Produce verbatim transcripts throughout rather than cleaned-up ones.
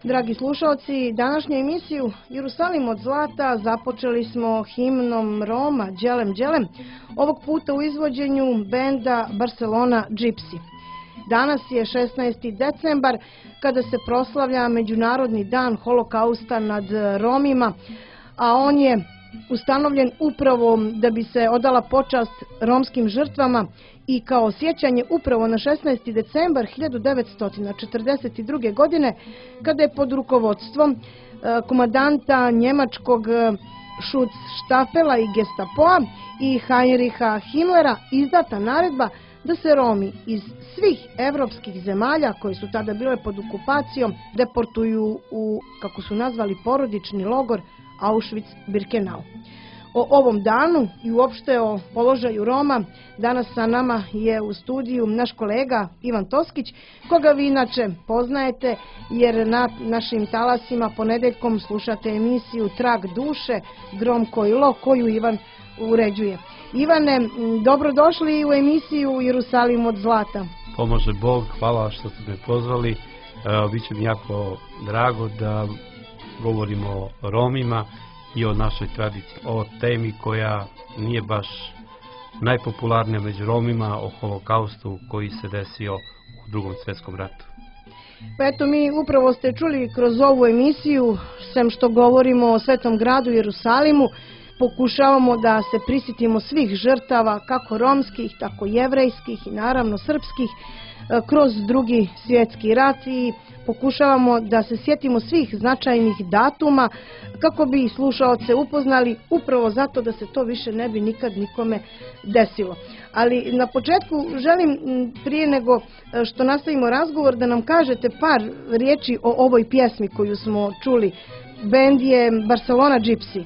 Dragi slušalci, današnju emisiju Jerusalim od zlata započeli smo himnom Roma Đelem Đelem, ovog puta u izvođenju benda Barcelona Gypsy. Danas je šesnaesti decembar, kada se proslavlja Međunarodni dan holokausta nad Romima, a on je ustanovljen upravo da bi se odala počast romskim žrtvama i kao sjećanje upravo na šesnaesti decembar hiljadu devetsto četrdeset druge. godine, kada je pod rukovodstvom komandanta njemačkog Schutzstaffela i Gestapoa i Heinricha Himmlera izdata naredba da se Romi iz svih evropskih zemalja koje su tada bile pod okupacijom deportuju u, kako su nazvali, porodični logor Auschwitz-Birkenau. O ovom danu i uopšte o položaju Roma danas sa nama je u studiju naš kolega Ivan Toskić, koga vi inače poznajete jer na našim talasima ponedeljkom slušate emisiju Trag duše, Gromko i lo, koju Ivan uređuje. Ivane, dobrodošli u emisiju Jerusalim od zlata. Pomože Bog, hvala što ste me pozvali. Biće mi jako drago da govorimo o Romima i o našoj tradiciji, o temi koja nije baš najpopularnija među Romima, o holokaustu koji se desio u drugom svjetskom ratu. Pa eto, mi upravo ste čuli kroz ovu emisiju, sem što govorimo o svetom gradu Jerusalimu, pokušavamo da se prisjetimo svih žrtava, kako romskih, tako jevrejskih i naravno srpskih, kroz drugi svjetski rat i pokušavamo da se sjetimo svih značajnih datuma kako bi slušaoce upoznali, upravo zato da se to više ne bi nikad nikome desilo. Ali na početku želim, prije nego što nastavimo razgovor, da nam kažete par riječi o ovoj pjesmi koju smo čuli. Bend je Barcelona Gypsy.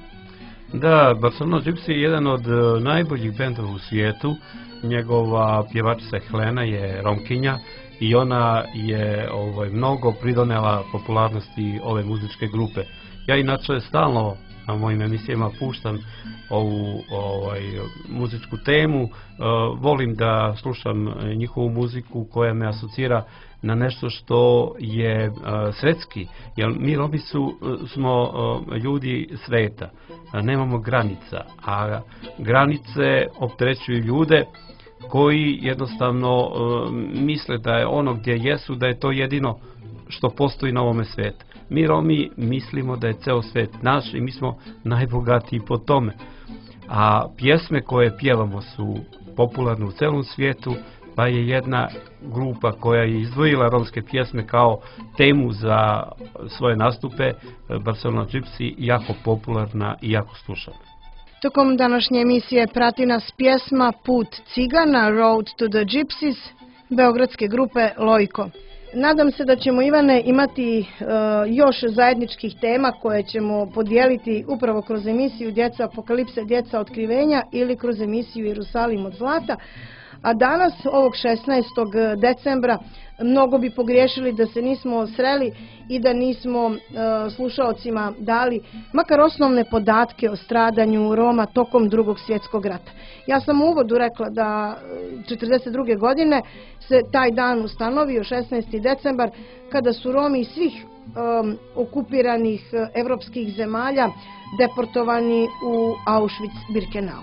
Da, Barcelona Gypsy je jedan od najboljih bendova u svijetu. Njegova pjevačica Helena je Romkinja i ona je ovaj, mnogo pridonela popularnosti ove muzičke grupe. Ja inače stalno na mojim emisijama puštam ovu ovaj, muzičku temu. E, volim da slušam njihovu muziku koja me asocira na nešto što je uh, svetski, jer mi Romi su, smo uh, ljudi sveta, uh, nemamo granica, a granice opterećuju ljude koji jednostavno uh, misle da je ono gdje jesu, da je to jedino što postoji na ovome svijetu. Mi Romi mislimo da je ceo svijet naš i mi smo najbogatiji po tome. A pjesme koje pjevamo su popularne u celom svijetu, pa je jedna grupa koja je izdvojila romske pjesme kao temu za svoje nastupe, Barcelona Gypsy, jako popularna i jako slušana. Tokom današnje emisije prati nas pjesma Put cigana, Road to the Gypsies, beogradske grupe Lojko. Nadam se da ćemo, Ivane, imati uh, još zajedničkih tema koje ćemo podijeliti upravo kroz emisiju Djeca apokalipse, djeca otkrivenja ili kroz emisiju Jerusalim od zlata. A danas, ovog šesnaestog decembra, mnogo bi pogriješili da se nismo sreli i da nismo uh, slušaocima dali makar osnovne podatke o stradanju Roma tokom drugog svjetskog rata. Ja sam u uvodu rekla da četrdeset druge. godine se taj dan ustanovio, šesnaesti decembar, kada su Romi iz svih um, okupiranih uh, evropskih zemalja deportovani u Auschwitz-Birkenau.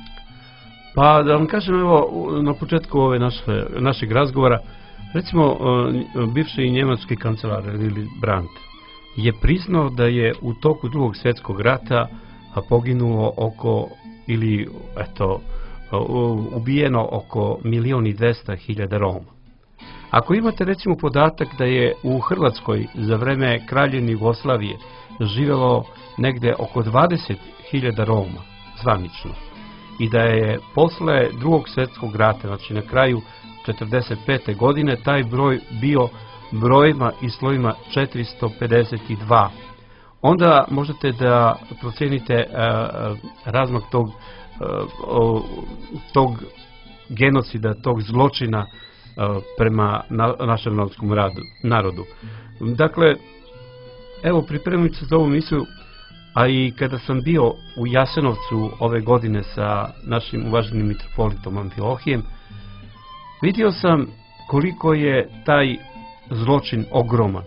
Pa da vam kažem, evo, na početku ove naše, našeg razgovora, recimo, bivši njemački kancelar Willy Brandt je priznao da je u toku drugog svjetskog rata poginulo oko, ili eto, ubijeno oko milion i dvesta hiljada Roma. Ako imate recimo podatak da je u Hrvatskoj za vreme Kraljevine Jugoslavije živjelo negde oko dvadeset hiljada Roma, zvanično, i da je posle drugog svjetskog rata, znači na kraju četrdeset pete. godine, taj broj bio brojima i slovima četiristo pedeset dva. Onda možete da procijenite uh, razmak tog, uh, tog genocida, tog zločina uh, prema na, našem romskom narodu. Dakle, evo, pripremajući se za ovu misiju, a i kada sam bio u Jasenovcu ove godine sa našim uvaženim mitropolitom Amfilohijem, vidio sam koliko je taj zločin ogroman.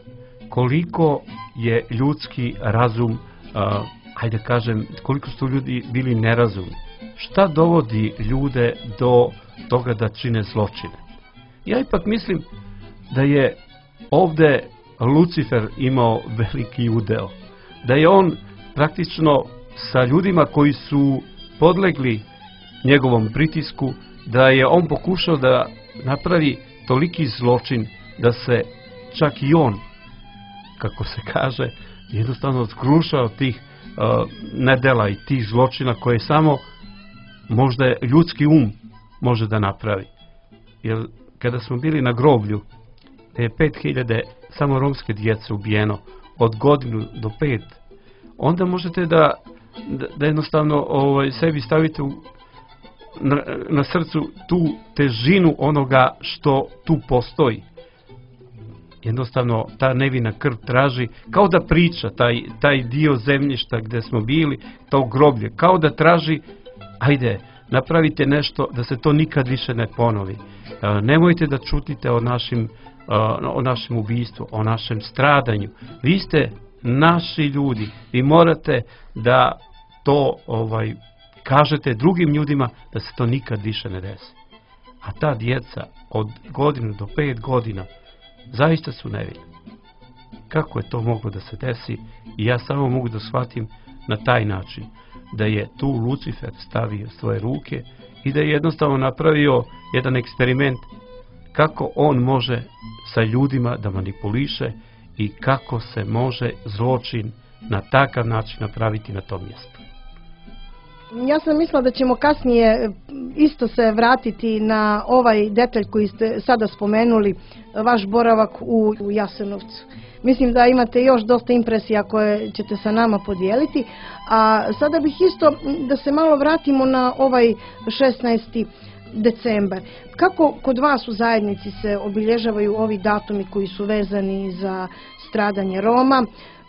koliko je ljudski razum, a, hajde kažem, koliko su ljudi bili nerazumni. Šta dovodi ljude do toga da čine zločine? Ja ipak mislim da je ovde Lucifer imao veliki udeo. Da je on praktično sa ljudima koji su podlegli njegovom pritisku, da je on pokušao da napravi toliki zločin da se čak i on, kako se kaže, jednostavno skrušao tih uh, nedela i tih zločina koje samo možda ljudski um može da napravi. Jer kada smo bili na groblju, da je pet hiljada samo romske djece ubijeno od godinu do pet, onda možete da, da, da jednostavno ovaj, sebi stavite u, na, na srcu tu težinu onoga što tu postoji. Jednostavno ta nevina krv traži, kao da priča, taj, taj dio zemljišta gde smo bili, to groblje, kao da traži, ajde, napravite nešto da se to nikad više ne ponovi. E, nemojte da čutite o našim, o našem ubistvu, o našem stradanju. Vi ste naši ljudi, vi morate da to ovaj, kažete drugim ljudima da se to nikad više ne desi. A ta djeca od godinu do pet godina zaista su nevini. Kako je to moglo da se desi? I ja samo mogu da shvatim na taj način da je tu Lucifer stavio svoje ruke i da je jednostavno napravio jedan eksperiment kako on može sa ljudima da manipuliše i kako se može zločin na takav način napraviti na tom mjestu. Ja sam mislila da ćemo kasnije isto se vratiti na ovaj detalj koji ste sada spomenuli, vaš boravak u Jasenovcu. Mislim da imate još dosta impresija koje ćete sa nama podijeliti, a sada bih isto da se malo vratimo na ovaj šesnaesti decembar. Kako kod vas u zajednici se obilježavaju ovi datumi koji su vezani za stradanje Roma?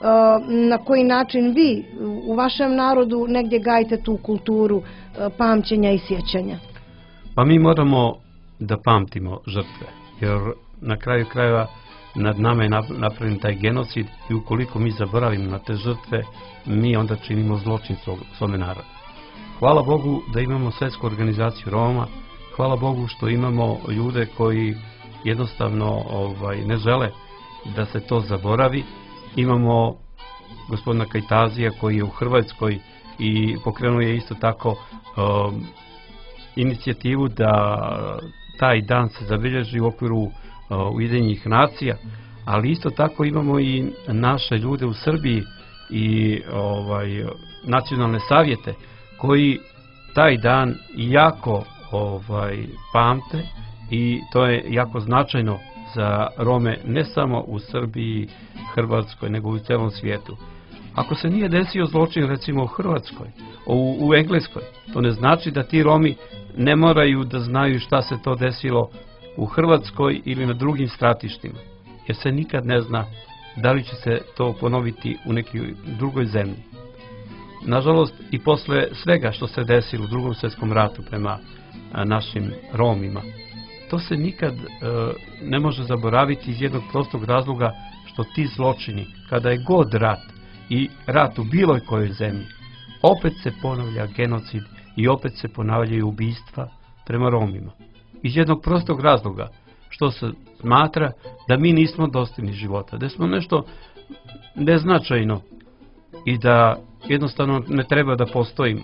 Na koji način vi u vašem narodu negdje gajite tu kulturu pamćenja i sjećanja? Pa mi moramo da pamtimo žrtve, jer na kraju krajeva nad nama je napravljen taj genocid i ukoliko mi zaboravimo na te žrtve, mi onda činimo zločin svome narodu. Hvala Bogu da imamo svjetsku organizaciju Roma, hvala Bogu što imamo ljude koji jednostavno ovaj, ne žele da se to zaboravi. Imamo gospodina Kajtazija koji je u Hrvatskoj i pokrenuo je isto tako um, inicijativu da taj dan se zabilježi u okviru uh, Ujedinjenih nacija, ali isto tako imamo i naše ljude u Srbiji i ovaj, nacionalne savjete koji taj dan jako ovaj, pamte i to je jako značajno za Rome ne samo u Srbiji, Hrvatskoj, nego u celom svijetu. Ako se nije desio zločin recimo u Hrvatskoj, u, u Engleskoj, to ne znači da ti Romi ne moraju da znaju šta se to desilo u Hrvatskoj ili na drugim stratištima, jer se nikad ne zna da li će se to ponoviti u nekoj drugoj zemlji. Nažalost, i posle svega što se desilo u drugom svjetskom ratu prema a, našim Romima, to se nikad e, ne može zaboraviti iz jednog prostog razloga što ti zločini, kada je god rat i rat u bilo kojoj zemlji, opet se ponavlja genocid i opet se ponavljaju ubistva prema Romima. Iz jednog prostog razloga što se smatra da mi nismo dostojni života, da smo nešto neznačajno i da jednostavno ne treba da postojimo.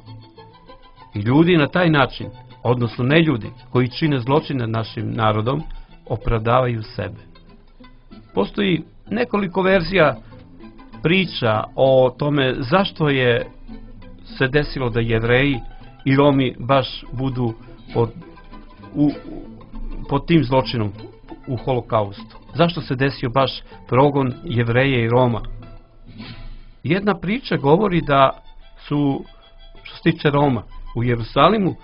I ljudi na taj način, odnosno ne ljudi koji čine zločine nad našim narodom, opravdavaju sebe. Postoji nekoliko verzija priča o tome zašto je se desilo da Jevreji i Romi baš budu pod, u, pod tim zločinom u holokaustu. Zašto se desio baš progon Jevreja i Roma? Jedna priča govori da su, što se tiče Roma, u Jerusalimu,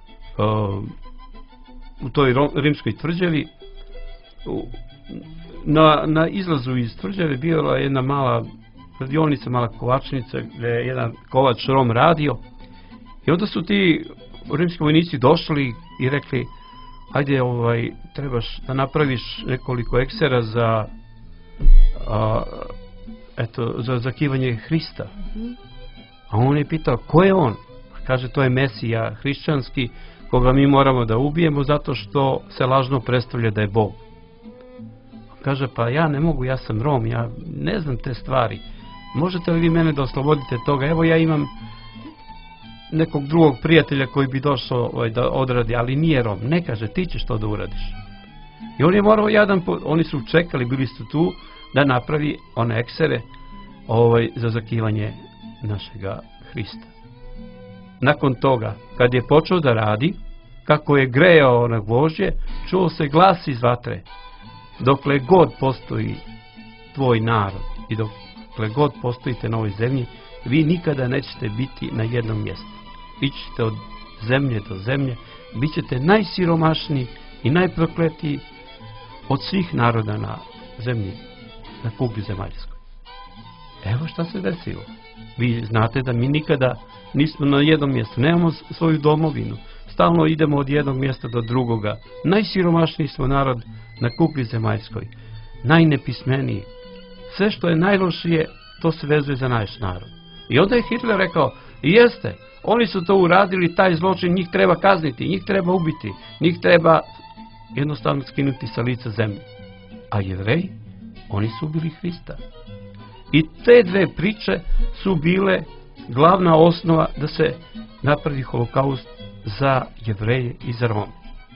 u toj rimskoj tvrđavi, na, na izlazu iz tvrđave bila je jedna mala radionica, mala kovačnica gdje je jedan kovač Rom radio i onda su ti rimski vojnici došli i rekli ajde, ovaj, trebaš da napraviš nekoliko eksera za a, eto, za zakivanje Hrista. A on je pitao, ko je on? Kaže, to je Mesija hrišćanski, koga mi moramo da ubijemo zato što se lažno predstavlja da je Bog. Kaže, pa ja ne mogu, ja sam Rom, ja ne znam te stvari. Možete li vi mene da oslobodite toga? Evo, ja imam nekog drugog prijatelja koji bi došao ovaj, da odradi, ali nije Rom. Ne, kaže, ti ćeš to da uradiš. I on je morao jedan, oni su čekali, bili su tu, da napravi one eksere ovaj, za zakivanje našega Hrista. Nakon toga, kad je počeo da radi, kako je grejao na gvožđe, čuo se glas iz vatre. Dokle god postoji tvoj narod i dokle god postojite na ovoj zemlji, vi nikada nećete biti na jednom mjestu. Ićete od zemlje do zemlje, bit ćete najsiromašniji i najprokletiji od svih naroda na zemlji, na kugli zemaljskoj. Evo šta se desilo. Vi znate da mi nikada nismo na jednom mjestu, nemamo svoju domovinu, stalno idemo od jednog mjesta do drugoga. Najsiromašniji smo narod na kugli zemaljskoj, najnepismeniji. Sve što je najlošije, to se vezuje za naš narod. I onda je Hitler rekao, jeste, oni su to uradili, taj zločin, njih treba kazniti, njih treba ubiti, njih treba jednostavno skinuti sa lica zemlje. A Jevreji, oni su ubili Hrista. I te dve priče su bile glavna osnova da se napravi holokaust za Jevreje i za Rome.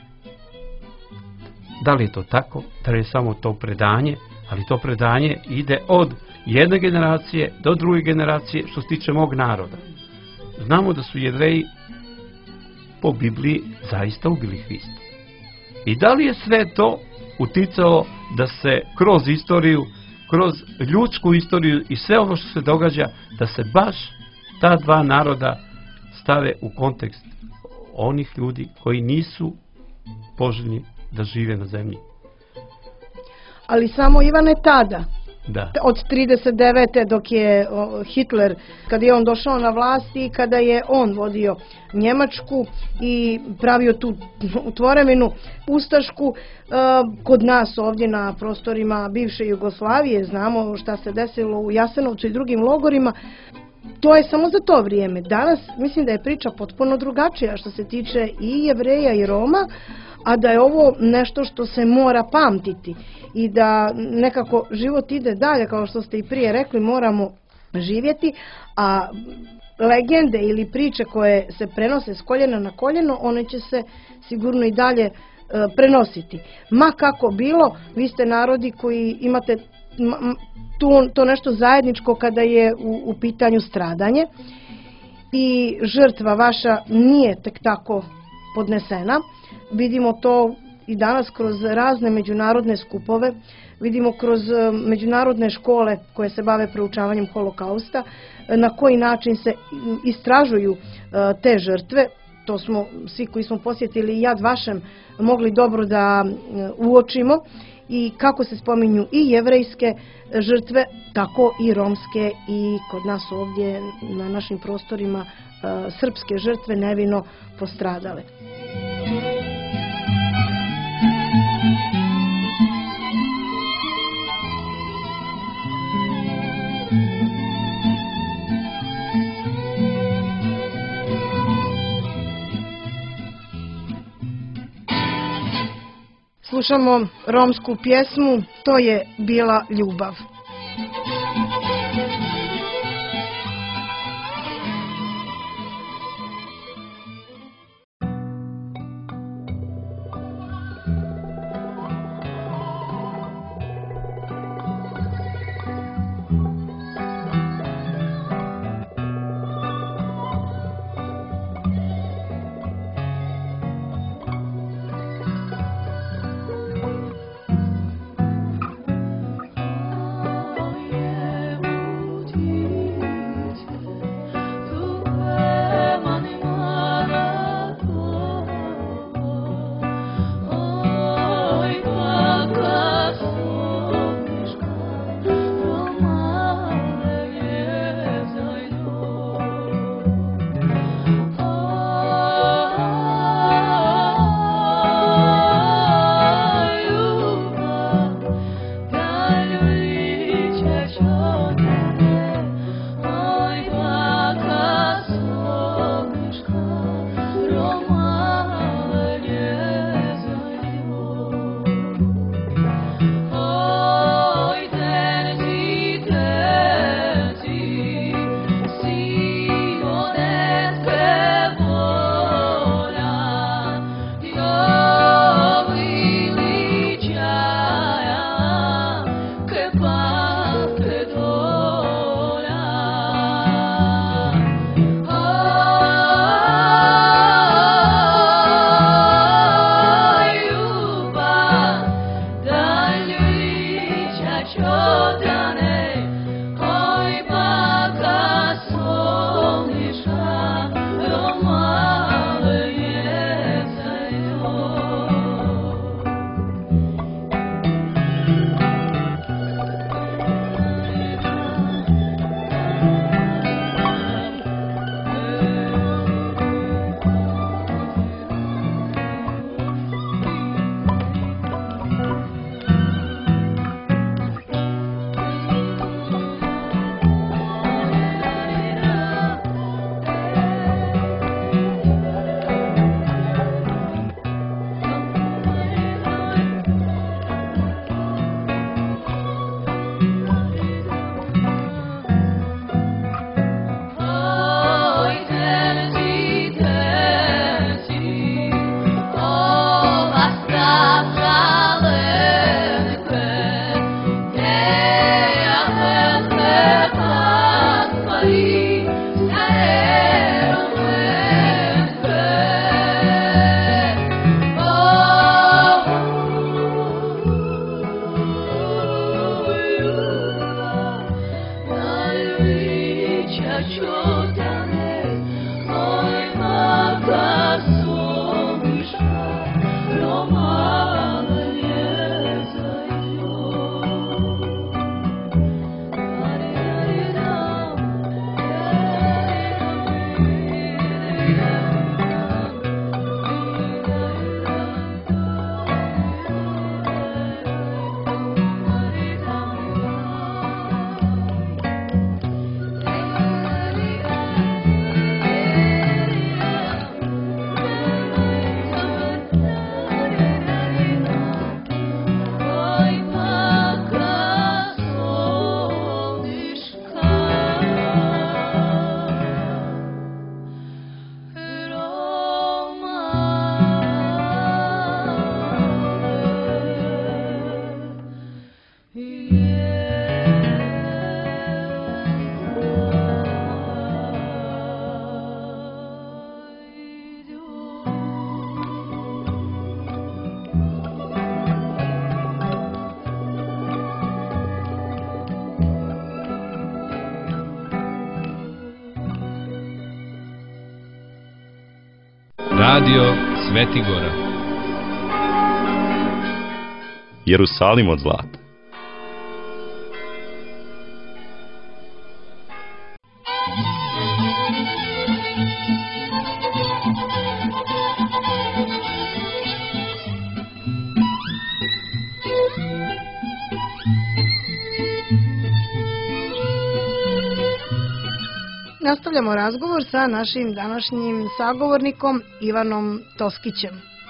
Da li je to tako? Da li je samo to predanje? Ali to predanje ide od jedne generacije do druge generacije što se tiče mog naroda. Znamo da su Jevreji po Bibliji zaista ubili Hrista. I da li je sve to uticalo da se kroz istoriju, kroz ljudsku istoriju i sve ono što se događa, da se baš ta dva naroda stave u kontekst onih ljudi koji nisu poželjni da žive na zemlji. Ali samo, Ivane, tada, da. Od trideset devete dok je Hitler, kada je on došao na vlast i kada je on vodio Njemačku i pravio tu tvorevinu ustašku, kod nas ovdje na prostorima bivše Jugoslavije, znamo šta se desilo u Jasenovcu i drugim logorima, to je samo za to vrijeme. Danas mislim da je priča potpuno drugačija što se tiče i Jevreja i Roma, a da je ovo nešto što se mora pamtiti i da nekako život ide dalje, kao što ste i prije rekli, moramo živjeti, a legende ili priče koje se prenose s koljena na koljeno, one će se sigurno i dalje e, prenositi. Ma kako bilo, vi ste narodi koji imate tu, to nešto zajedničko kada je u, u pitanju stradanje i žrtva vaša nije tek tako podnesena. Vidimo to i danas kroz razne međunarodne skupove, vidimo kroz međunarodne škole koje se bave proučavanjem holokausta, na koji način se istražuju te žrtve. To smo svi koji smo posjetili Jad Vašem mogli dobro da uočimo, i kako se spominju i jevrejske žrtve, tako i romske i kod nas ovdje na našim prostorima srpske žrtve nevino postradale. Slušamo romsku pjesmu, to je bila ljubav. Radio Svetigora. Jerusalim od zlata. Nastavljamo razgovor sa našim današnjim sagovornikom Ivanom Toskićem.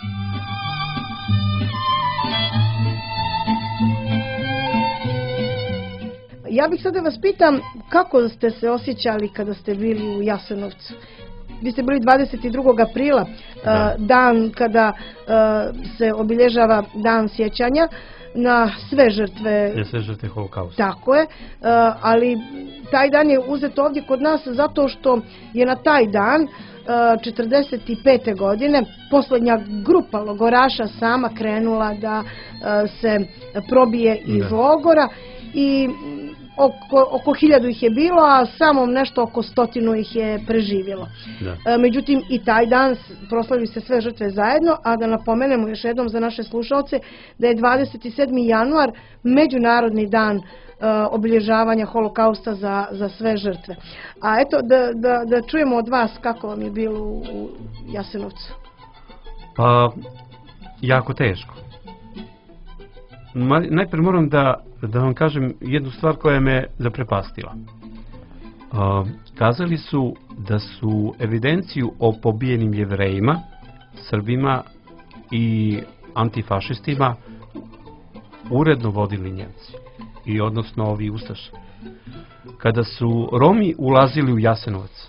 Ja bih sada vas pitam kako ste se osjećali kada ste bili u Jasenovcu. Vi ste bili dvadeset drugog aprila, da. dan kada se obilježava dan sjećanja na sve žrtve. Na sve žrtve holokausta. Tako je, ali taj dan je uzet ovdje kod nas zato što je na taj dan četrdeset pete godine posljednja grupa logoraša sama krenula da se probije iz da. logora i oko, oko hiljadu ih je bilo, a samo nešto oko stotinu ih je preživjelo. Da. Međutim, i taj dan proslavili se sve žrtve zajedno, a da napomenemo još jednom za naše slušalce da je dvadeset sedmi januar Međunarodni dan obilježavanja holokausta za, za sve žrtve. A eto, da, da, da čujemo od vas kako vam je bilo u, u Jasenovcu. Pa, jako teško. Ma, najprije moram da, da vam kažem jednu stvar koja me zaprepastila. Uh, kazali su da su evidenciju o pobijenim Jevrejima, Srbima i antifašistima uredno vodili Njemci. I odnosno ovi ustaše. Kada su Romi ulazili u Jasenovac,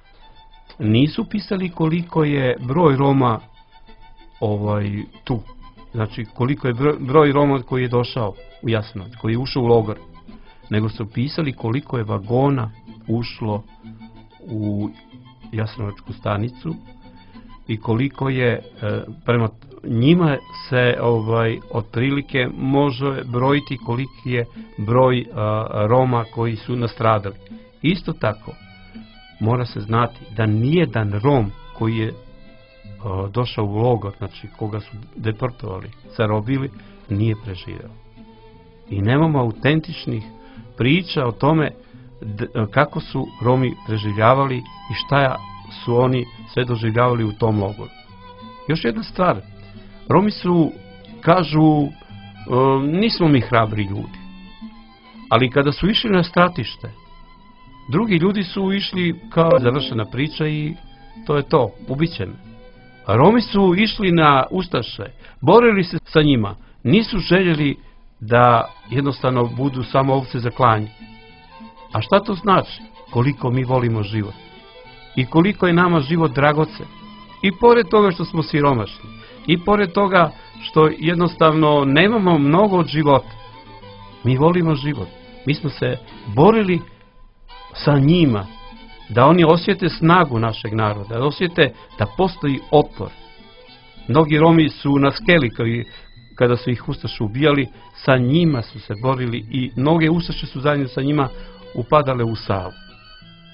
nisu pisali koliko je broj Roma ovaj tu. Znači koliko je broj, broj Roma koji je došao u Jasenovac, koji je ušao u logor. Nego su pisali koliko je vagona ušlo u Jasenovačku stanicu i koliko je e, prema njima se ovaj otprilike može brojiti koliki je broj a, Roma koji su nastradali. Isto tako mora se znati da nijedan Rom koji je a, došao u logor, znači koga su deportovali, zarobili, nije preživio. I nemamo autentičnih priča o tome d, kako su Romi preživljavali i šta su oni sve doživljavali u tom logoru. Još jedna stvar, Romi su, kažu, nismo mi hrabri ljudi, ali kada su išli na stratište, drugi ljudi su išli kao završena priča i to je to, ubiće me. A Romi su išli na ustaše, borili se sa njima, nisu željeli da jednostavno budu samo ovce za klanje. A šta to znači? Koliko mi volimo život i koliko je nama život dragocen. I pored toga što smo siromašni, i pored toga što jednostavno nemamo mnogo od života, mi volimo život. Mi smo se borili sa njima, da oni osjete snagu našeg naroda, da osjete da postoji otpor. Mnogi Romi su na skeli, koji, kada su ih ustaše ubijali, sa njima su se borili i mnoge ustaše su zajedno sa njima upadale u Savu.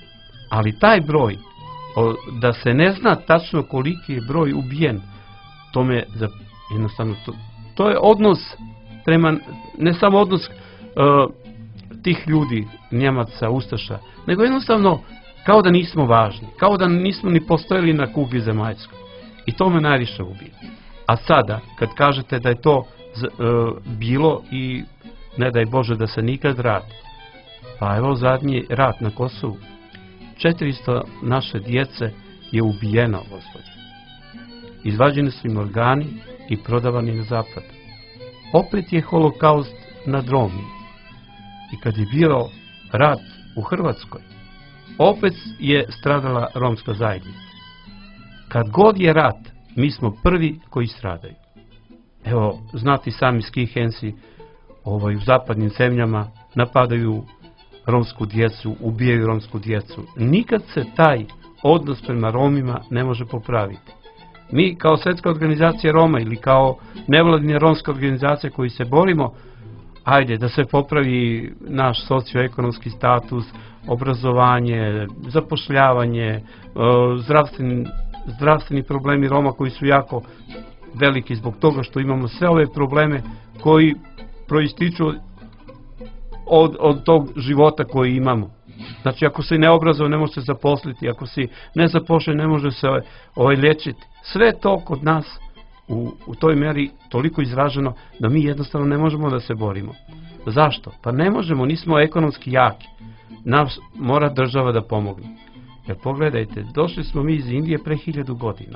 Ali taj broj, o, da se ne zna tačno koliki je broj ubijen, to me za, jednostavno, to, to je odnos prema, ne samo odnos uh, tih ljudi, Njemaca, Ustaša, nego jednostavno kao da nismo važni, kao da nismo ni postojali na kugli zemaljskoj. I to me najviše ubije. A sada, kad kažete da je to z, uh, bilo i ne daj Bože da se nikad vrati, pa evo zadnji rat na Kosovu, četiristo naše djece je ubijeno, gospođe. Izvađeni su im organi i prodavani na zapad. Opet je holokaust nad Romima. I kad je bio rat u Hrvatskoj, opet je stradala romska zajednica. Kad god je rat, mi smo prvi koji stradaju. Evo, znati sami skihensi ovaj, u zapadnim zemljama napadaju romsku djecu, ubijaju romsku djecu. Nikad se taj odnos prema Romima ne može popraviti. Mi kao Svjetska organizacija Roma ili kao nevladina romska organizacija koji se borimo, ajde da se popravi naš socioekonomski status, obrazovanje, zapošljavanje, zdravstveni, zdravstveni problemi Roma koji su jako veliki zbog toga što imamo sve ove probleme koji proističu od, od tog života koji imamo. Znači, ako si neobrazovan, ne može se zaposliti, ako si nezapošljen, ne može se ovaj, liječiti. Sve to kod nas u, u toj meri toliko izraženo da mi jednostavno ne možemo da se borimo. Zašto? Pa ne možemo, nismo ekonomski jaki. Nas mora država da pomogne. Jer pogledajte, došli smo mi iz Indije pre hiljadu godina.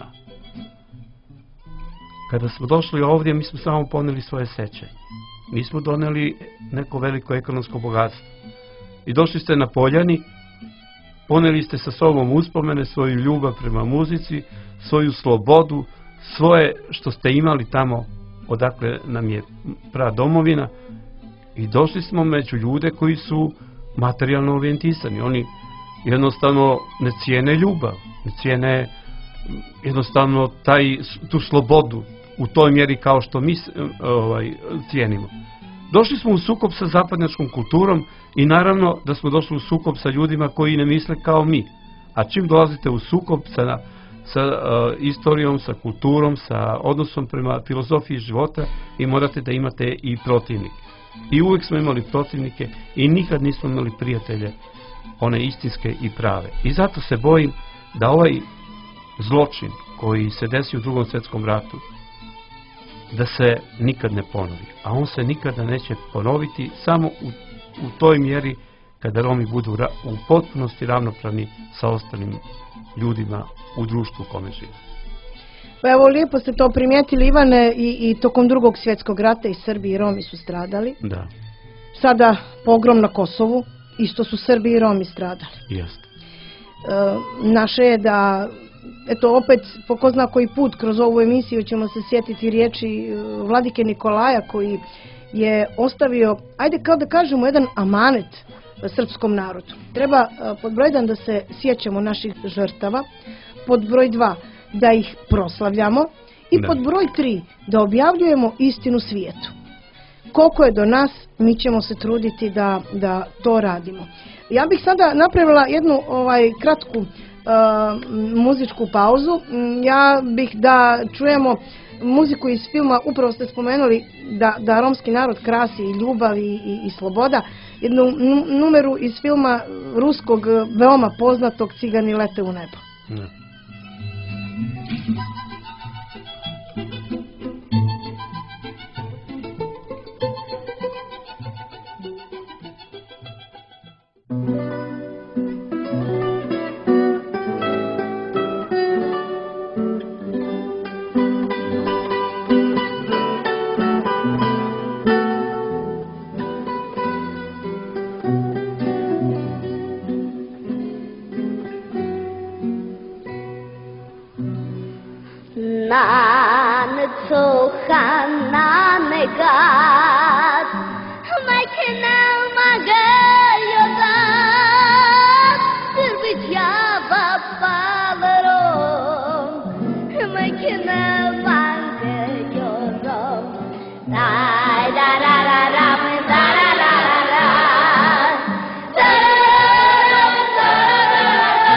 Kada smo došli ovdje, mi smo samo poneli svoje sećanje. Nismo doneli neko veliko ekonomsko bogatstvo. I došli ste na Poljani, poneli ste sa sobom uspomene, svoju ljubav prema muzici, svoju slobodu, svoje što ste imali tamo odakle nam je pra domovina, i došli smo među ljude koji su materijalno orijentisani. Oni jednostavno ne cijene ljubav, ne cijene jednostavno taj, tu slobodu u toj mjeri kao što mi ovaj, cijenimo. Došli smo u sukob sa zapadnjačkom kulturom i naravno da smo došli u sukob sa ljudima koji ne misle kao mi. A čim dolazite u sukob sa, sa uh, istorijom, sa kulturom, sa odnosom prema filozofiji života, i morate da imate i protivnike. I uvijek smo imali protivnike i nikad nismo imali prijatelje, one istinske i prave. I zato se bojim da ovaj zločin koji se desi u Drugom svjetskom ratu, da se nikad ne ponovi. A on se nikada neće ponoviti samo u, u toj mjeri kada Romi budu ra, u potpunosti ravnopravni sa ostalim ljudima u društvu u kome žive. Pa evo, lijepo ste to primijetili, Ivane, i, i tokom Drugog svjetskog rata i Srbi i Romi su stradali. Da. Sada pogrom na Kosovu, isto su Srbi i Romi stradali. Jeste. E, naše je da, eto opet po ko zna koji put kroz ovu emisiju ćemo se sjetiti riječi vladike Nikolaja koji je ostavio, ajde kao da kažemo, jedan amanet srpskom narodu. Treba pod broj jedan da se sjećamo naših žrtava, pod broj dva da ih proslavljamo i da. Pod broj tri da objavljujemo istinu svijetu. Koliko je do nas, mi ćemo se truditi da, da to radimo. Ja bih sada napravila jednu ovaj kratku uh, muzičku pauzu. Ja bih da čujemo muziku iz filma, upravo ste spomenuli da, da romski narod krasi i ljubav i, i, i sloboda. Jednu numeru iz filma ruskog veoma poznatog Cigani lete u nebo. Ne. Da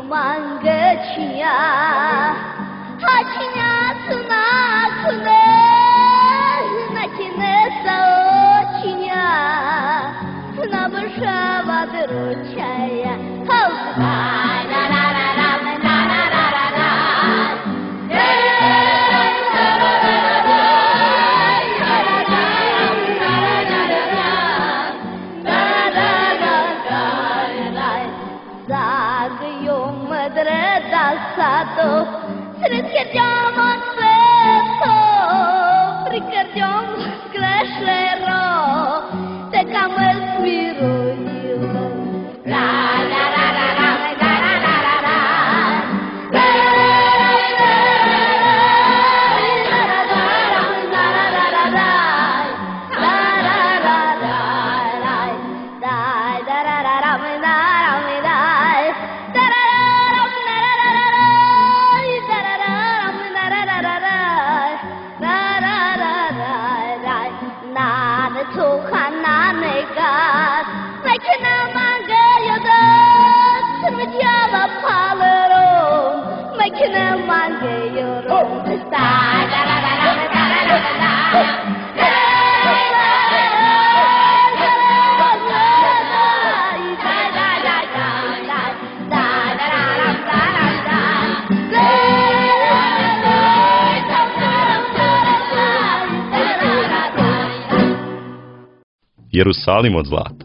Jerusalim od zlata.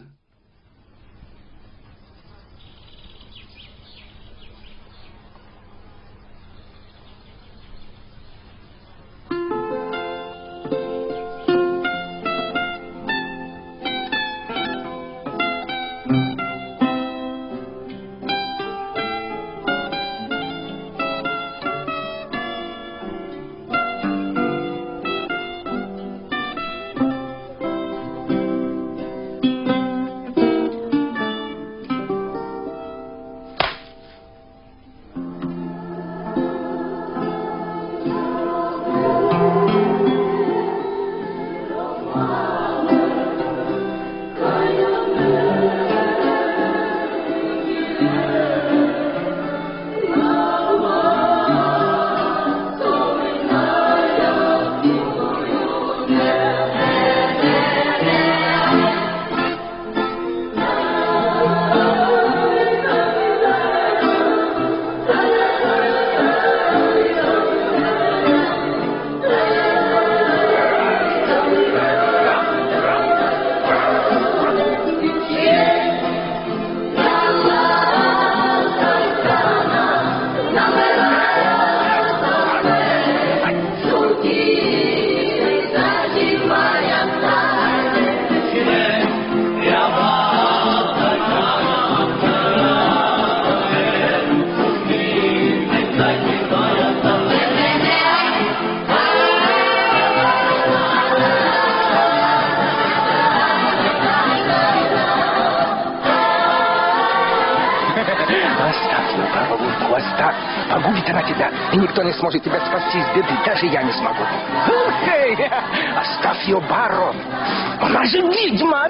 Погубит она тебя, и никто не сможет тебя спасти из беды, даже я не смогу. Эй, оставь ее, барон, она же ведьма!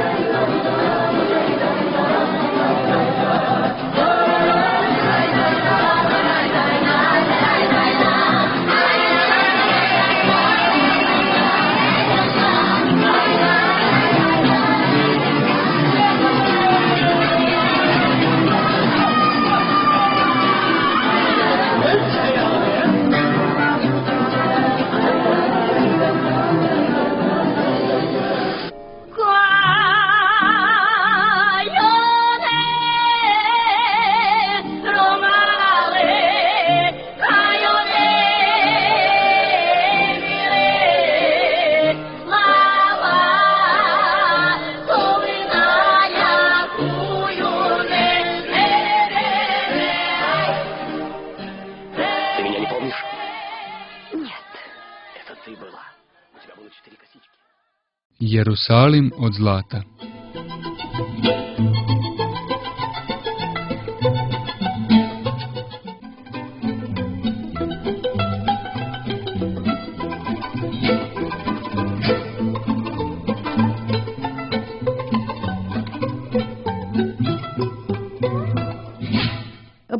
Jerusalim od zlata.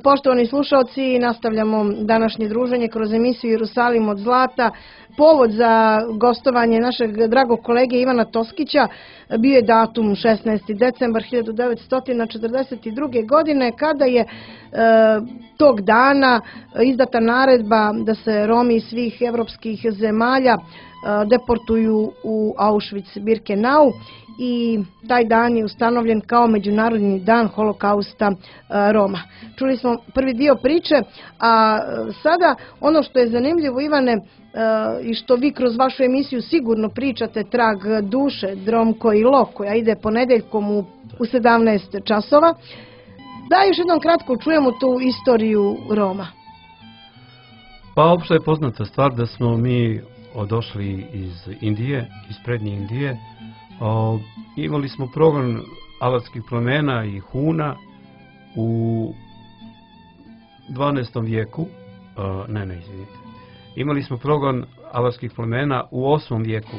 poštovani slušalci, nastavljamo današnje druženje kroz emisiju Jerusalim od zlata. Povod za gostovanje našeg dragog kolege Ivana Toskića bio je datum šesnaesti decembar hiljadu devetsto četrdeset druge. godine, kada je e, tog dana izdata naredba da se Romi iz svih evropskih zemalja e, deportuju u Auschwitz-Birkenau i taj dan je ustanovljen kao Međunarodni dan holokausta Roma. Čuli smo prvi dio priče, a sada ono što je zanimljivo, Ivane, i što vi kroz vašu emisiju sigurno pričate, Trag duše, Dromko i Lo, koja ide ponedeljkom u, u sedamnaest časova, da još jednom kratko čujemo tu istoriju Roma. Pa opšte je poznata stvar da smo mi došli iz Indije, iz prednje Indije. O, imali smo progon alatskih plemena i Huna u dvanaestom vijeku, o, ne, ne, izvinite. Imali smo progon alatskih plemena u osmom vijeku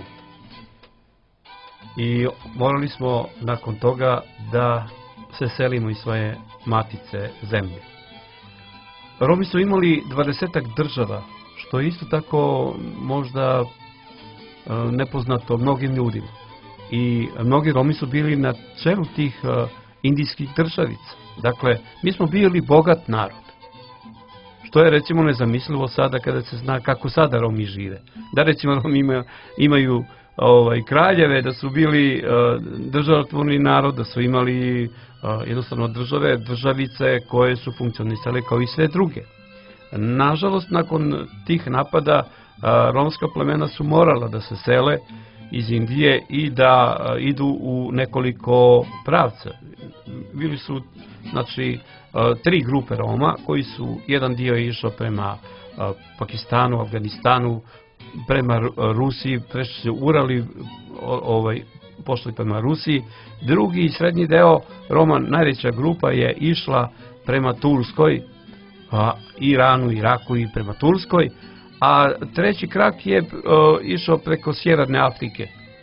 i morali smo nakon toga da se selimo iz svoje matice zemlje. Romi su imali dvadesetak država, što je isto tako možda o, nepoznato mnogim ljudima. I mnogi Romi su bili na čelu tih uh, indijskih državica. Dakle, mi smo bili bogat narod. Što je recimo nezamislivo sada kada se zna kako sada Romi žive. Da recimo Romi ima, imaju ovaj, kraljeve, da su bili uh, državotvorni narod, da su imali uh, jednostavno države, državice koje su funkcionisale kao i sve druge. Nažalost, nakon tih napada uh, romska plemena su morala da se sele iz Indije i da uh, idu u nekoliko pravca. Bili su, znači, uh, tri grupe Roma koji su, jedan dio je išao prema uh, Pakistanu, Afganistanu, prema Rusiji, prešli se Urali, ovaj, pošli prema Rusiji. Drugi i srednji deo Roma, najveća grupa, je išla prema Turskoj, uh, Iranu, Iraku i prema Turskoj. A treći krak je uh, išao preko Sjeverne Afrike.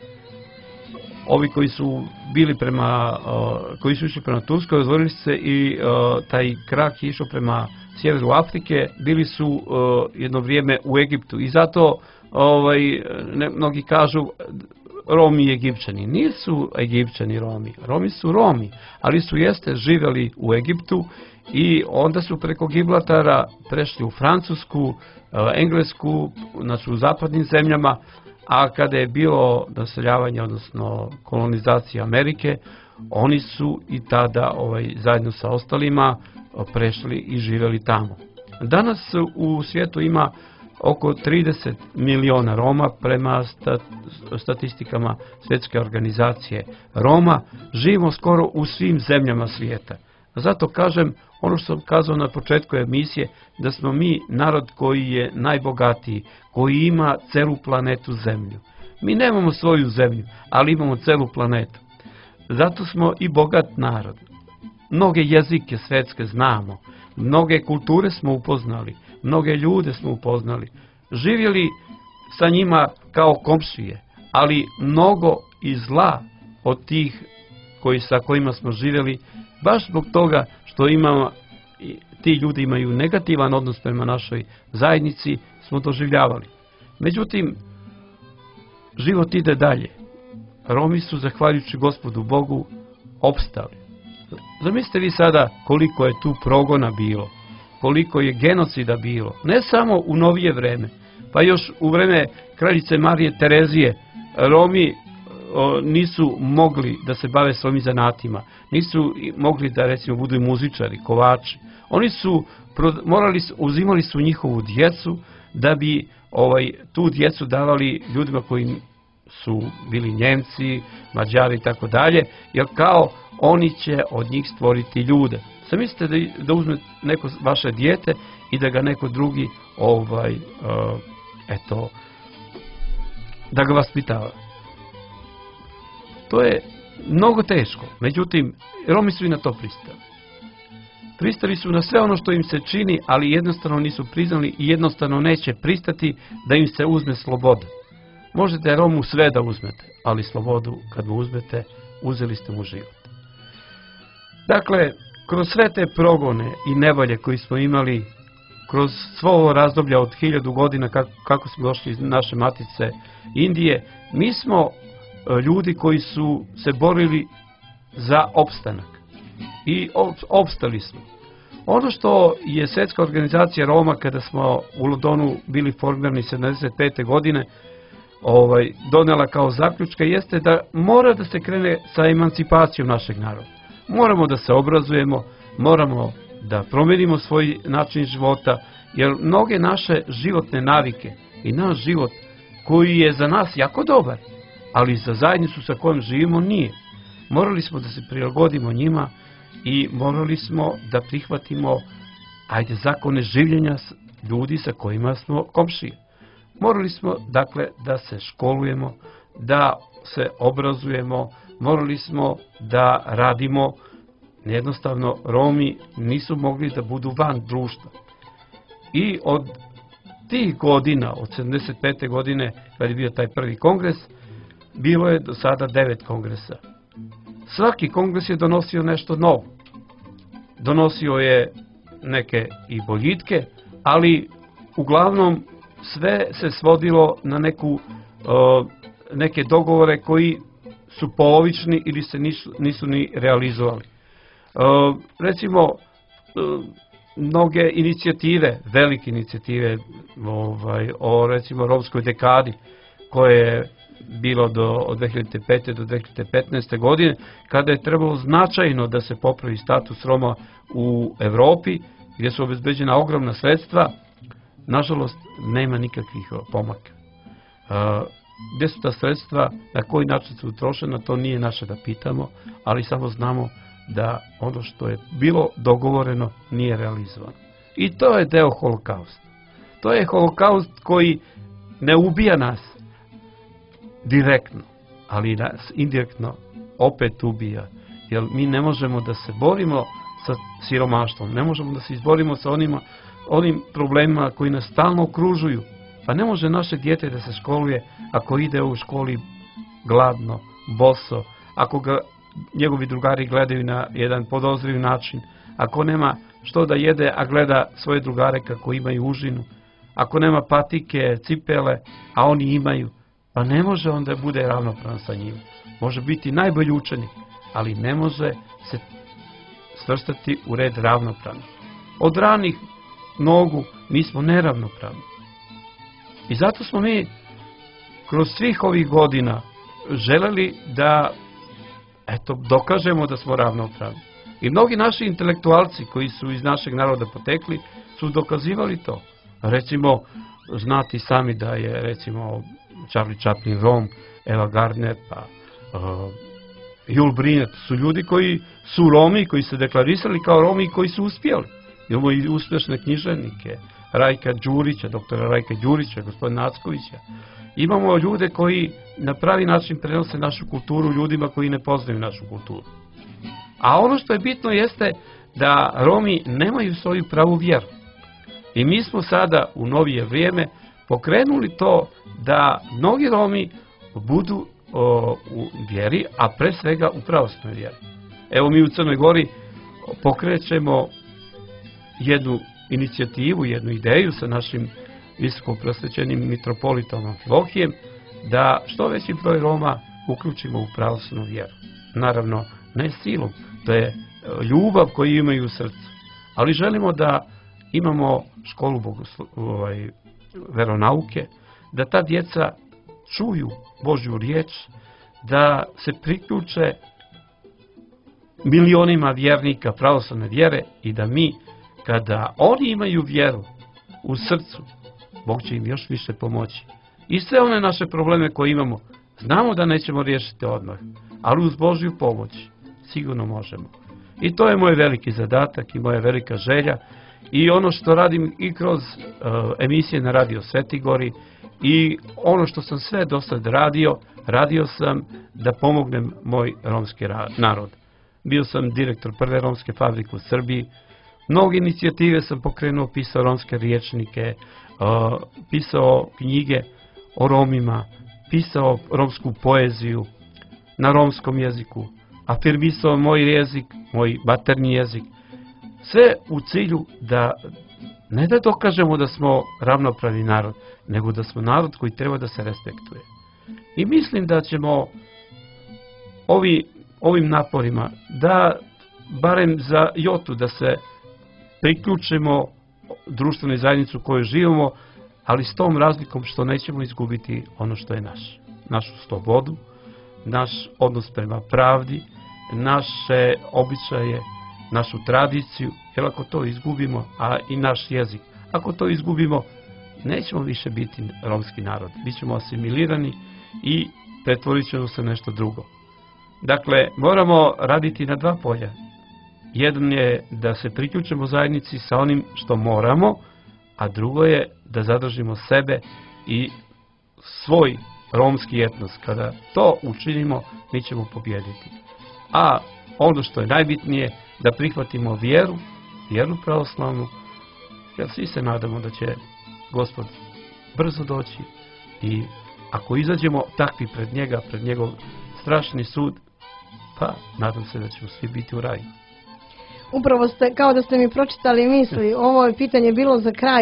Ovi koji su bili prema, uh, koji su išli prema Turskoj, otvorili se i uh, taj krak je išao prema Sjeveru Afrike, bili su uh, jedno vrijeme u Egiptu i zato ovaj, ne, mnogi kažu Romi i Egipćani. Nisu Egipćani Romi, Romi su Romi, ali su jeste živjeli u Egiptu i onda su preko Gibraltara prešli u Francusku, Englesku, znači u zapadnim zemljama, a kada je bilo naseljavanje, odnosno kolonizacija Amerike, oni su i tada ovaj, zajedno sa ostalima prešli i živjeli tamo. Danas u svijetu ima oko trideset miliona Roma prema stat, statistikama Svjetske organizacije Roma. Živimo skoro u svim zemljama svijeta. Zato kažem, ono što sam kazao na početku emisije, da smo mi narod koji je najbogatiji, koji ima celu planetu Zemlju. Mi nemamo svoju zemlju, ali imamo celu planetu. Zato smo i bogat narod. Mnoge jezike svetske znamo, mnoge kulture smo upoznali, mnoge ljude smo upoznali. Živjeli sa njima kao komšije, ali mnogo i zla od tih koji, sa kojima smo živjeli, baš zbog toga što imamo, ti ljudi imaju negativan odnos prema našoj zajednici, smo doživljavali. Međutim, život ide dalje. Romi su, zahvaljujući Gospodu Bogu, opstali. Zamislite vi sada koliko je tu progona bilo, koliko je genocida bilo, ne samo u novije vreme, pa još u vreme kraljice Marije Terezije, Romi o, nisu mogli da se bave svojim zanatima, nisu mogli da recimo budu muzičari, kovači. Oni su morali, uzimali su njihovu djecu da bi ovaj, tu djecu davali ljudima koji su bili Njemci, Mađari i tako dalje, jer kao oni će od njih stvoriti ljude. Sad mislite da, da uzme neko vaše dijete i da ga neko drugi ovaj, uh, eto, da ga vaspitava. To je mnogo teško, međutim, Romi su i na to pristali. Pristali su na sve ono što im se čini, ali jednostavno nisu priznali i jednostavno neće pristati da im se uzme sloboda. Možete Romu sve da uzmete, ali slobodu kad mu uzmete, uzeli ste mu život. Dakle, kroz sve te progone i nevolje koje smo imali, kroz svo ovo razdoblje od hiljadu godina kako, kako smo došli iz naše matice Indije, mi smo ljudi koji su se borili za opstanak i opstali smo. Ono što je Svjetska organizacija Roma, kada smo u Londonu bili formirani sedamdeset pete godine, ovaj, donela kao zaključka, jeste da mora da se krene sa emancipacijom našeg naroda. Moramo da se obrazujemo, moramo da promenimo svoj način života, jer mnoge naše životne navike i naš život koji je za nas jako dobar, ali za zajednicu sa kojom živimo nije. Morali smo da se prilagodimo njima i morali smo da prihvatimo, ajde, zakone življenja ljudi sa kojima smo komšije. Morali smo, dakle, da se školujemo, da se obrazujemo, morali smo da radimo. Jednostavno, Romi nisu mogli da budu van društva. I od tih godina, od sedamdeset pete godine, kada je bio taj prvi kongres, bilo je do sada devet kongresa. Svaki kongres je donosio nešto novo. Donosio je neke i boljitke, ali uglavnom sve se svodilo na neku, neke dogovore koji su polovični ili se nisu, nisu ni realizovali. Recimo, mnoge inicijative, velike inicijative ovaj, o recimo romskoj dekadi, koje je bilo do, od dve hiljade pete do dve hiljade petnaeste godine, kada je trebalo značajno da se popravi status Roma u Evropi, gdje su obezbeđena ogromna sredstva, nažalost nema nikakvih pomaka. Gdje su ta sredstva, na koji način su utrošena, to nije naše da pitamo, ali samo znamo da ono što je bilo dogovoreno nije realizovano. I to je deo holokausta. To je holokaust koji ne ubija nas direktno, ali nas indirektno opet ubija. Jer mi ne možemo da se borimo sa siromaštvom, ne možemo da se izborimo sa onima, onim problemima koji nas stalno okružuju. Pa ne može naše dijete da se školuje ako ide u školi gladno, boso, ako ga njegovi drugari gledaju na jedan podozriv način, ako nema što da jede, a gleda svoje drugare kako imaju užinu, ako nema patike, cipele, a oni imaju, pa ne može onda da bude ravnopravan sa njima. Može biti najbolji učenik, ali ne može se svrstati u red ravnopravno. Od ranih nogu mi smo neravnopravni. I zato smo mi kroz svih ovih godina želeli da eto, dokažemo da smo ravnopravni. I mnogi naši intelektualci koji su iz našeg naroda potekli su dokazivali to. Recimo, znati sami da je recimo Charlie Chaplin Rom, Ava Gardner, pa uh, Yul Brynner, su ljudi koji su Romi, koji se deklarisali kao Romi i koji su uspjeli. Imamo i uspješne književnike, Rajka Đurića, doktora Rajka Đurića, gospodina Nackovića. Imamo ljude koji na pravi način prenose našu kulturu ljudima koji ne poznaju našu kulturu. A ono što je bitno jeste da Romi nemaju svoju pravu vjeru. I mi smo sada u novije vrijeme pokrenuli to da mnogi Romi budu o, u vjeri, a pre svega u pravoslavnoj vjeri. Evo mi u Crnoj Gori pokrećemo jednu inicijativu, jednu ideju sa našim visoko prosvećenim mitropolitom Amfilohijem, da što veći broj Roma uključimo u pravoslavnu vjeru. Naravno, ne silom, to je ljubav koju imaju u srcu. Ali želimo da imamo školu ovaj, veronauke, da ta djeca čuju Božju riječ, da se priključe milionima vjernika pravoslavne vjere i da mi, kada oni imaju vjeru u srcu, Bog će im još više pomoći. I sve one naše probleme koje imamo, znamo da nećemo riješiti odmah, ali uz Božju pomoć sigurno možemo. I to je moj veliki zadatak i moja velika želja i ono što radim i kroz uh, emisije na Radio Svetigori i ono što sam sve do sad radio, radio sam da pomognem moj romski narod. Bio sam direktor prve romske fabrike u Srbiji, mnoge inicijative sam pokrenuo, pisao romske riječnike, uh, pisao knjige o Romima, pisao romsku poeziju na romskom jeziku, afirmisao moj jezik, moj maternji jezik, Sve u cilju da ne da dokažemo da smo ravnopravni narod, nego da smo narod koji treba da se respektuje. I mislim da ćemo ovi, ovim naporima da barem za jotu da se priključimo društvenoj zajednici u kojoj živimo, ali s tom razlikom što nećemo izgubiti ono što je naš. Našu slobodu, naš odnos prema pravdi, naše običaje, našu tradiciju, jer ako to izgubimo, a i naš jezik, ako to izgubimo, nećemo više biti romski narod. Bićemo asimilirani i pretvorit ćemo se nešto drugo. Dakle, moramo raditi na dva polja. Jedan je da se priključimo zajednici sa onim što moramo, a drugo je da zadržimo sebe i svoj romski etnos. Kada to učinimo, mi ćemo pobjediti. A ono što je najbitnije, da prihvatimo vjeru, vjeru pravoslavnu, jer svi se nadamo da će Gospod brzo doći i ako izađemo takvi pred njega, pred njegov strašni sud, pa nadam se da ćemo svi biti u raju. Upravo ste, kao da ste mi pročitali misli, ovo je pitanje bilo za kraj,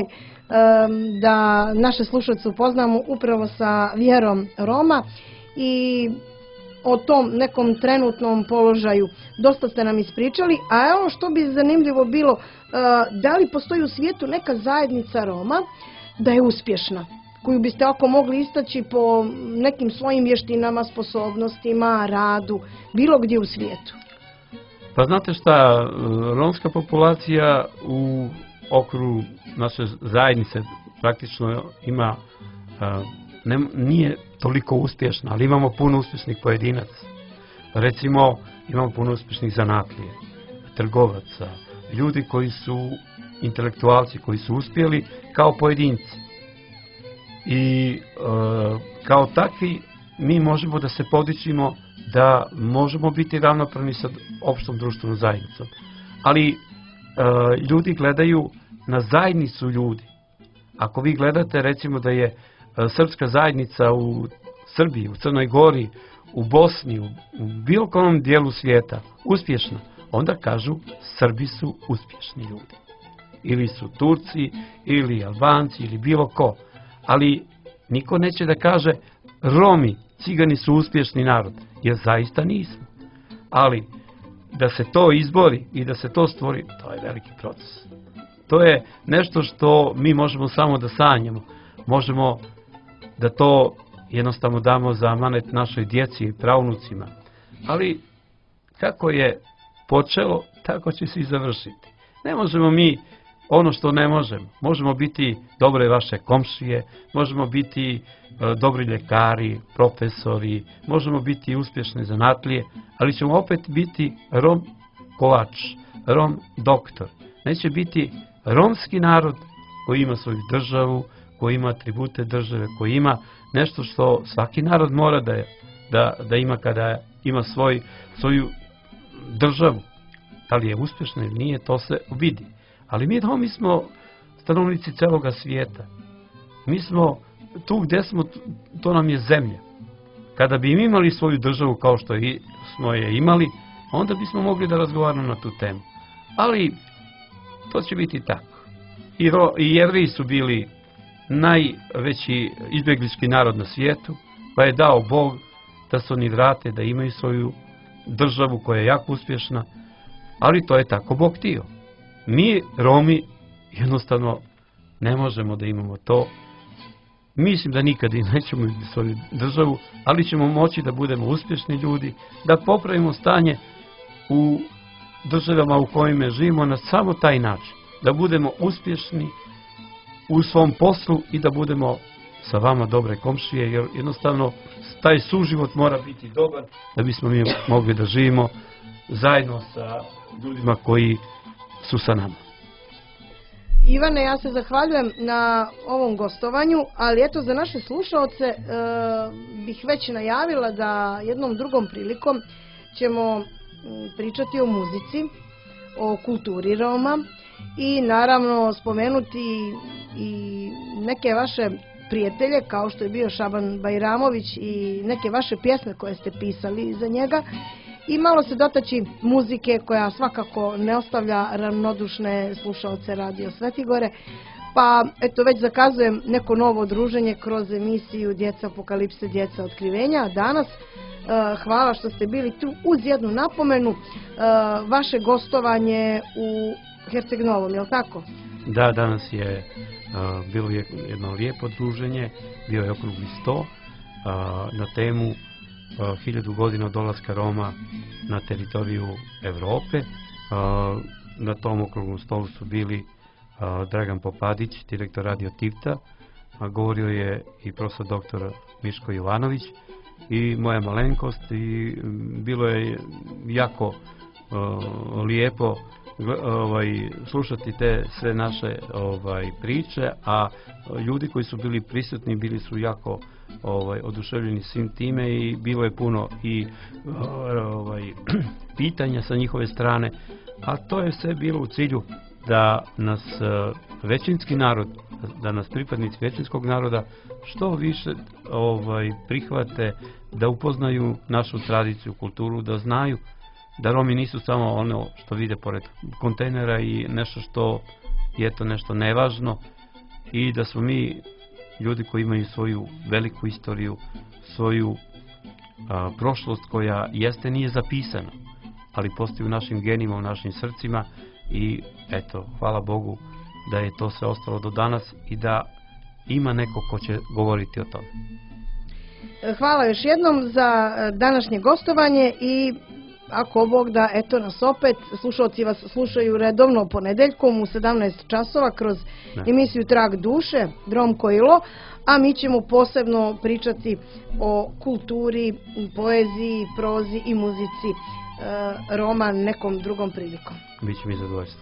da naše slušalce upoznamo upravo sa vjerom Roma i o tom nekom trenutnom položaju. Dosta ste nam ispričali, a ono što bi zanimljivo bilo, da li postoji u svijetu neka zajednica Roma da je uspješna, koju biste ako mogli istaći po nekim svojim vještinama, sposobnostima, radu, bilo gdje u svijetu? Pa znate šta, romska populacija u okrugu naše zajednice praktično ima, ne, nije toliko uspješna, ali imamo puno uspješnih pojedinaca. Recimo, imamo puno uspješnih zanatlije, trgovaca, ljudi koji su intelektualci, koji su uspjeli kao pojedinci. I e, kao takvi mi možemo da se podičimo da možemo biti ravnopravni sa opštom društvenom zajednicom. Ali e, ljudi gledaju na zajednicu ljudi. Ako vi gledate recimo da je e, srpska zajednica u Srbiji, u Crnoj Gori, u Bosni, u, u bilo kom dijelu svijeta uspješna, onda kažu Srbi su uspješni ljudi. Ili su Turci, ili Albanci, ili bilo ko. Ali niko neće da kaže Romi, Cigani su uspješni narod, jer zaista nismo. Ali da se to izbori i da se to stvori, to je veliki proces. To je nešto što mi možemo samo da sanjamo. Možemo da to jednostavno damo za amanet našoj djeci i pravnucima. Ali kako je počelo, tako će se i završiti. Ne možemo mi ono što ne možemo. Možemo biti dobre vaše komšije, možemo biti e, dobri ljekari, profesori, možemo biti uspješne zanatlije, ali ćemo opet biti Rom kovač, Rom doktor. Neće biti romski narod koji ima svoju državu, koji ima atribute države, koji ima nešto što svaki narod mora da, da, da ima kada ima svoj, svoju državu. Da li je uspješna ili nije, to se vidi. Ali mi Romi smo stanovnici celoga svijeta. Mi smo tu gdje smo, to nam je zemlja. Kada bi mi imali svoju državu kao što smo je imali, onda bismo mogli da razgovaramo na tu temu. Ali to će biti tako. I, ro, i Jevriji su bili najveći izbjeglički narod na svijetu, pa je dao Bog da se oni vrate, da imaju svoju državu koja je jako uspješna, ali to je tako Bog htio. Mi, Romi, jednostavno ne možemo da imamo to. Mislim da nikad i nećemo imati svoju državu, ali ćemo moći da budemo uspješni ljudi, da popravimo stanje u državama u kojima živimo na samo taj način. Da budemo uspješni u svom poslu i da budemo sa vama dobre komšije, jer jednostavno taj suživot mora biti dobar da bismo mi mogli da živimo zajedno sa ljudima koji su sa nama. Ivane, ja se zahvaljujem na ovom gostovanju, ali eto za naše slušaoce e, bih već najavila da jednom drugom prilikom ćemo pričati o muzici, o kulturi Roma i naravno spomenuti i neke vaše prijatelje kao što je bio Šaban Bajramović i neke vaše pjesme koje ste pisali za njega i malo se dotaći muzike koja svakako ne ostavlja ravnodušne slušaoce Radio Svetigore. Pa eto, već zakazujem neko novo druženje kroz emisiju Djeca apokalipse, djeca otkrivenja. Danas hvala što ste bili tu uz jednu napomenu, vaše gostovanje u Herceg Novom, je li tako? Da, danas je uh, bilo je jedno lijepo druženje, bio je okrugli sto uh, na temu uh, hiljadu godina od dolaska Roma na teritoriju Evrope. Uh, na tom okruglom stolu su bili uh, Dragan Popadić, direktor Radio Tivta, a govorio je i profesor doktor Miško Jovanović i moja malenkost i bilo je jako uh, lijepo ovaj, slušati te sve naše ovaj, priče, a ljudi koji su bili prisutni bili su jako ovaj, oduševljeni svim time i bilo je puno i ovaj, pitanja sa njihove strane, a to je sve bilo u cilju da nas većinski narod, da nas pripadnici većinskog naroda što više ovaj, prihvate, da upoznaju našu tradiciju, kulturu, da znaju da Romi nisu samo ono što vide pored kontejnera i nešto što je to nešto nevažno i da smo mi ljudi koji imaju svoju veliku istoriju, svoju a, prošlost koja jeste nije zapisana, ali postoji u našim genima, u našim srcima i eto, hvala Bogu da je to sve ostalo do danas i da ima neko ko će govoriti o tome. Hvala još jednom za današnje gostovanje i ako Bog da, eto nas opet, slušalci vas slušaju redovno ponedeljkom u sedamnaest časova kroz ne. emisiju Trag duše, Grom Kojilo, a mi ćemo posebno pričati o kulturi, poeziji, prozi i muzici e, Roma nekom drugom prilikom. Biće mi zadovoljstvo.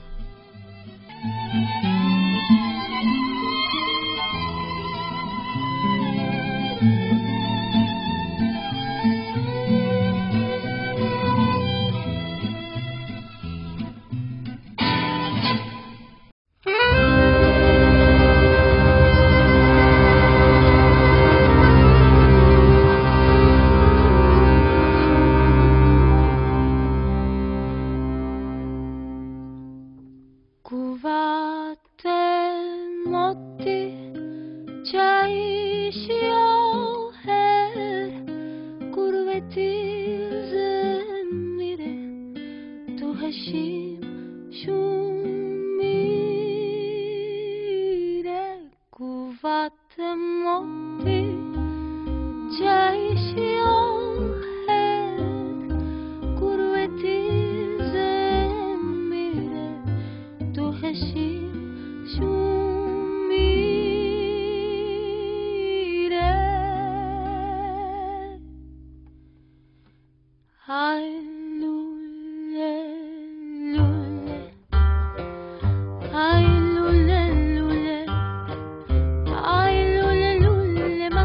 Ai lule lule, ai lule lule,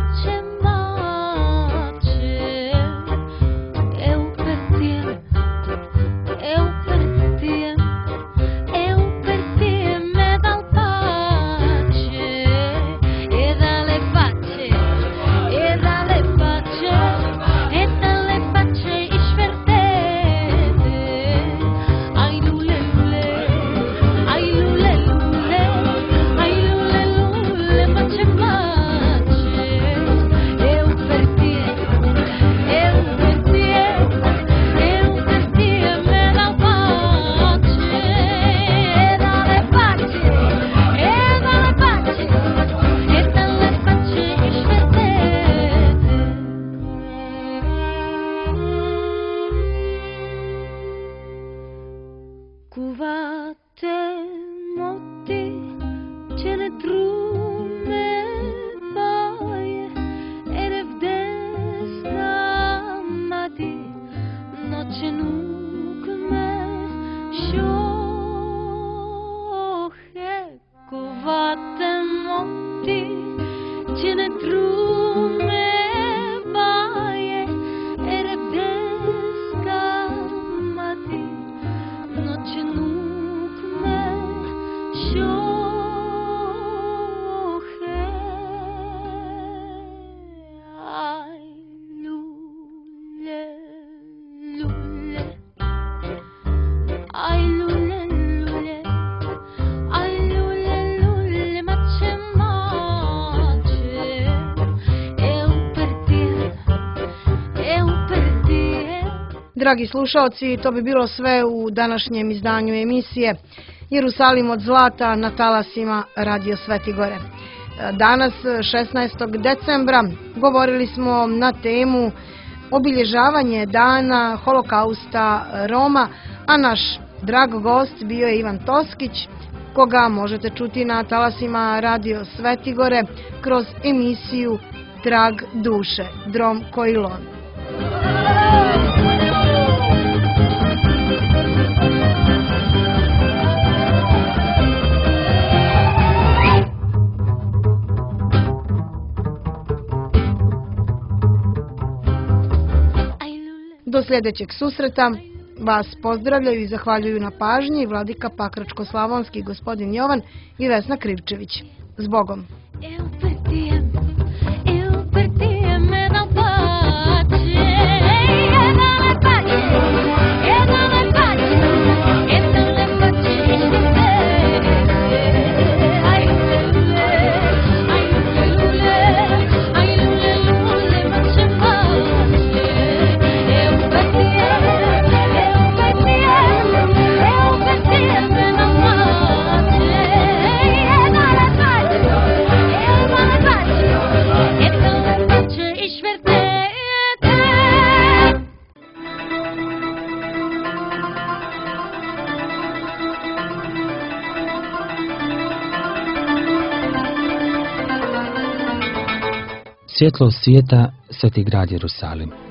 Dragi slušaoci, to bi bilo sve u današnjem izdanju emisije Jerusalim od zlata na talasima Radio Svetigore. Danas, šesnaestog decembra, govorili smo na temu obilježavanje dana Holokausta Roma, a naš drag gost bio je Ivan Toskić, koga možete čuti na talasima Radio Svetigore kroz emisiju Trag duše, Drom Koilon. Do sljedećeg susreta vas pozdravljaju i zahvaljuju na pažnji vladika Pakračko-slavonski gospodin Jovan i Vesna Krivčević. Zbogom! Svjetlo svijeta, Sveti grad Jerusalim.